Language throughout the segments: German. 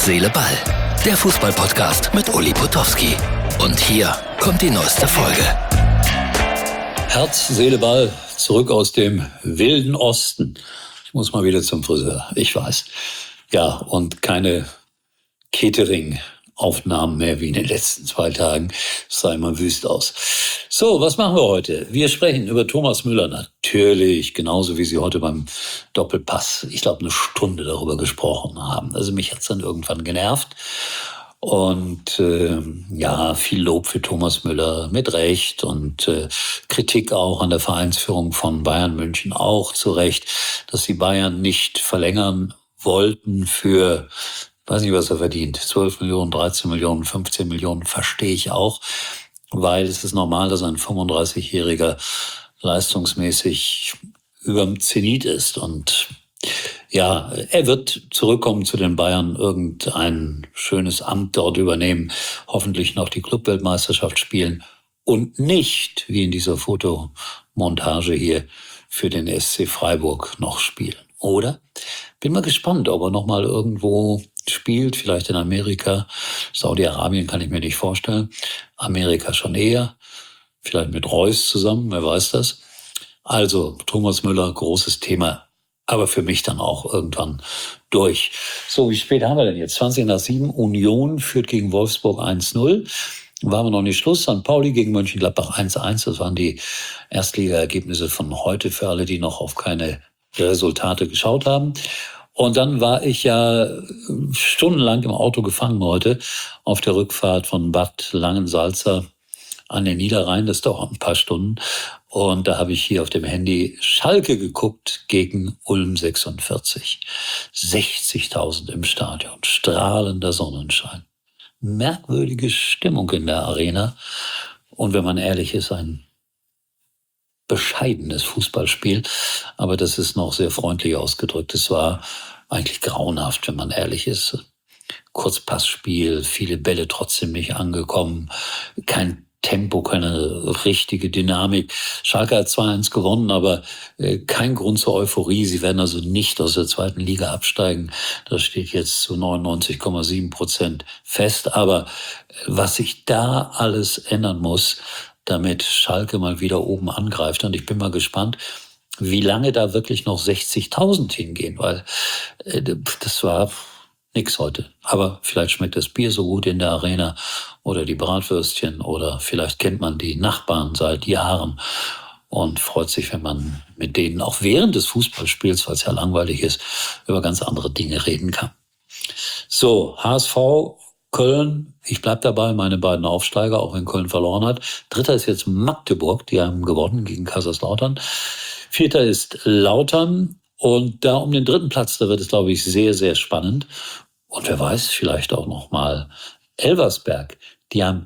Seele, Ball. Der Fußball-Podcast mit Uli Potowski. Und hier kommt die neueste Folge. Herz, Seele, Ball, zurück aus dem wilden Osten. Ich muss mal wieder zum Friseur, ich weiß. Ja, und keine Catering-Aufnahmen mehr wie in den letzten 2 Tagen. Es sah immer wüst aus. So, was machen wir heute? Wir sprechen über Thomas Müller natürlich, genauso wie Sie heute beim Doppelpass, ich glaube, 1 Stunde darüber gesprochen haben. Also mich hat's dann irgendwann genervt. Und viel Lob für Thomas Müller, mit Recht, und Kritik auch an der Vereinsführung von Bayern München, auch zu Recht, dass die Bayern nicht verlängern wollten für, weiß nicht, was er verdient, 12 Millionen, 13 Millionen, 15 Millionen, verstehe ich auch, weil es ist normal, dass ein 35-Jähriger leistungsmäßig überm Zenit ist. Und ja, er wird zurückkommen zu den Bayern, irgendein schönes Amt dort übernehmen, hoffentlich noch die Clubweltmeisterschaft spielen und nicht, wie in dieser Fotomontage hier, für den SC Freiburg noch spielen. Oder? Bin mal gespannt, ob er noch mal irgendwo spielt, vielleicht in Amerika. Saudi-Arabien kann ich mir nicht vorstellen. Amerika schon eher. Vielleicht mit Reus zusammen, wer weiß das. Also, Thomas Müller, großes Thema. Aber für mich dann auch irgendwann durch. So, wie spät haben wir denn jetzt? 20:07. Union führt gegen Wolfsburg 1-0. War aber noch nicht Schluss. St. Pauli gegen Mönchengladbach 1-1. Das waren die Erstliga-Ergebnisse von heute für alle, die noch auf keine Resultate geschaut haben. Und dann war ich ja stundenlang im Auto gefangen heute auf der Rückfahrt von Bad Langensalza an den Niederrhein. Das dauert ein paar Stunden. Und da habe ich hier auf dem Handy Schalke geguckt gegen Ulm 46. 60.000 im Stadion, strahlender Sonnenschein. Merkwürdige Stimmung in der Arena. Und wenn man ehrlich ist, ein bescheidenes Fußballspiel. Aber das ist noch sehr freundlich ausgedrückt. Es war eigentlich grauenhaft, wenn man ehrlich ist. Kurzpassspiel, viele Bälle trotzdem nicht angekommen. Kein Tempo, keine richtige Dynamik. Schalke hat 2-1 gewonnen, aber kein Grund zur Euphorie. Sie werden also nicht aus der 2. Liga absteigen. Das steht jetzt zu 99,7% fest. Aber was sich da alles ändern muss, damit Schalke mal wieder oben angreift. Und ich bin mal gespannt, wie lange da wirklich noch 60.000 hingehen, weil das war nix heute. Aber vielleicht schmeckt das Bier so gut in der Arena oder die Bratwürstchen oder vielleicht kennt man die Nachbarn seit Jahren und freut sich, wenn man mit denen auch während des Fußballspiels, weil es ja langweilig ist, über ganz andere Dinge reden kann. So, HSV Köln, ich bleib dabei, meine beiden Aufsteiger, auch wenn Köln verloren hat. 3. ist jetzt Magdeburg, die haben gewonnen gegen Kaiserslautern. 4. ist Lautern. Und da um den 3. Platz, da wird es, glaube ich, sehr, sehr spannend. Und wer weiß, vielleicht auch noch mal Elversberg. Die haben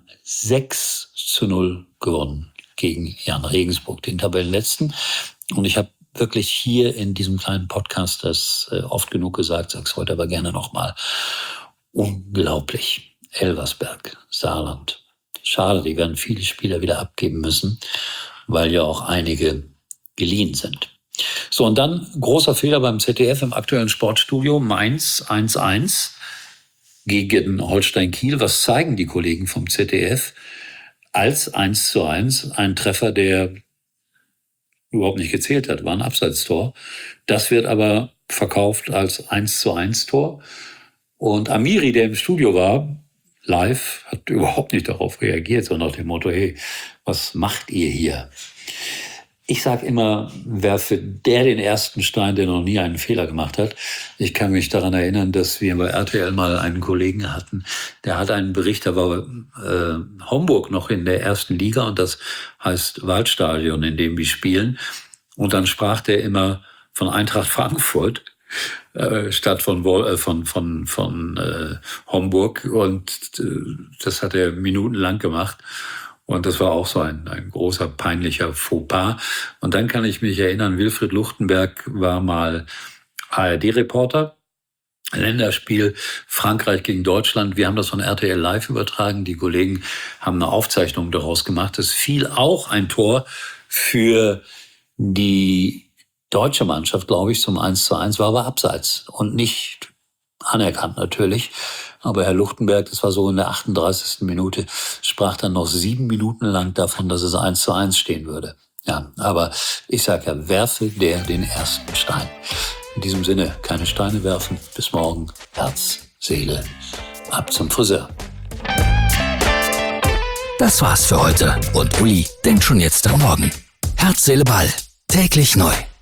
6-0 gewonnen gegen Jan Regensburg, den Tabellenletzten. Und ich habe wirklich hier in diesem kleinen Podcast das oft genug gesagt, sage es heute aber gerne noch mal. Unglaublich. Elversberg, Saarland. Schade, die werden viele Spieler wieder abgeben müssen, weil ja auch einige geliehen sind. So, und dann großer Fehler beim ZDF im aktuellen Sportstudio. Mainz 1-1 gegen Holstein Kiel. Was zeigen die Kollegen vom ZDF? Als 1-1 ein Treffer, der überhaupt nicht gezählt hat, war ein Abseitstor. Das wird aber verkauft als 1-1 Tor. Und Amiri, der im Studio war, live, hat überhaupt nicht darauf reagiert, sondern nach dem Motto, hey, was macht ihr hier? Ich sage immer, werfe der den ersten Stein, der noch nie einen Fehler gemacht hat. Ich kann mich daran erinnern, dass wir bei RTL mal einen Kollegen hatten, der hat einen Bericht, da war Homburg noch in der 1. Liga und das heißt Waldstadion, in dem wir spielen. Und dann sprach der immer von Eintracht Frankfurt statt von Homburg, und das hat er minutenlang gemacht. Und das war auch so ein großer, peinlicher Fauxpas. Und dann kann ich mich erinnern, Wilfried Luchtenberg war mal ARD-Reporter. Länderspiel Frankreich gegen Deutschland. Wir haben das von RTL Live übertragen. Die Kollegen haben eine Aufzeichnung daraus gemacht. Es fiel auch ein Tor für die deutsche Mannschaft, glaube ich, zum 1:1, war aber abseits und nicht anerkannt natürlich. Aber Herr Luchtenberg, das war so in der 38. Minute, sprach dann noch 7 Minuten lang davon, dass es 1:1 stehen würde. Ja, aber ich sage ja, werfe der den ersten Stein. In diesem Sinne, keine Steine werfen. Bis morgen. Herz, Seele, ab zum Friseur. Das war's für heute. Und Uli denkt schon jetzt am Morgen. Herz, Seele, Ball. Täglich neu.